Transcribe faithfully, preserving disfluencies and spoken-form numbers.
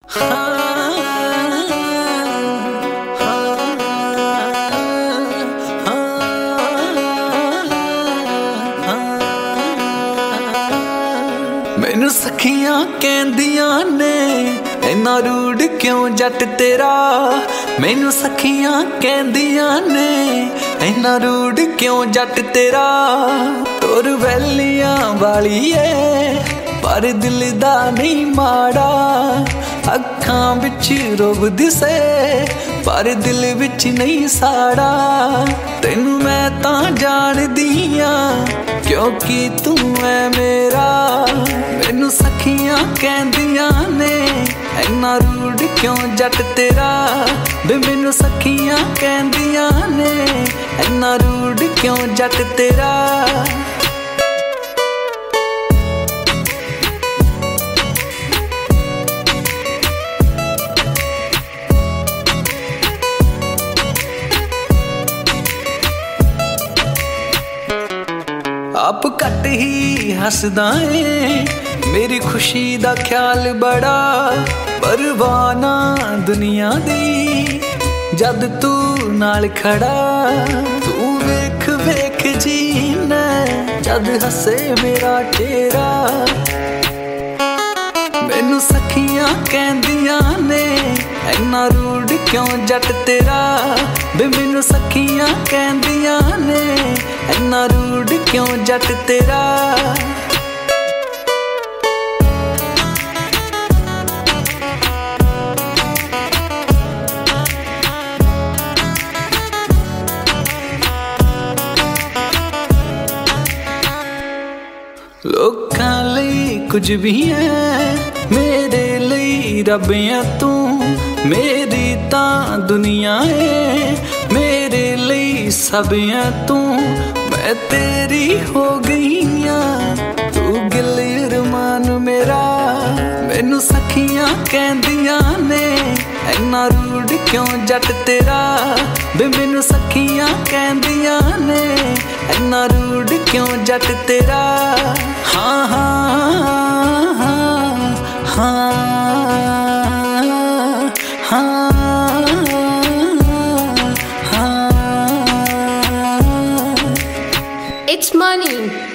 मैनू सखियां कहंदियां ने इन्ना रूड क्यों जट तेरा। मैनू सखियां कहंदियां ने इन्ना रूड क्यों जट तेरा। तुर वैलियां वाली है पर दिल दा नहीं माड़ा। अखां विच रोब दिसे पर दिल विच नहीं साड़ा। तेनू मैं तां जानदी आं क्योंकि तू है मेरा। मैनू सखियां कहंदियां ने इन्ना रूड क्यों जट तेरा। वे मैनू सखियां कहंदियां ने इन्ना रूड क्यों जट तेरा। आप घट ही हसदा है मेरी खुशी दा ख्याल बड़ा। परवाना दुनिया दी जद तू नाल खड़ा। तू वेख वेख जीना जद हसे मेरा चेहरा। मैनू सखियां कहंदियां ने इन्ना रूड क्यों जट तेरा। वे मैनू सखियां कहंदियां ने इन्ना रूड क्यों जट तेरा। लोकां लई कुछ भी है मेरे लई रब है तू। मेरी तां दुनिया है मेरे लई सब है तू। मैं तेरी हो गई हाँ तू गिल अरमान मेरा। मैनू सखियां कहंदियां ने इन्ना रूड क्यों जट तेरा। वे मैनू सखियां कहंदियां ने इन्ना रूड क्यों जट तेरा। हाँ हाँ हाँ हाँ हाँ हाँ। It's money.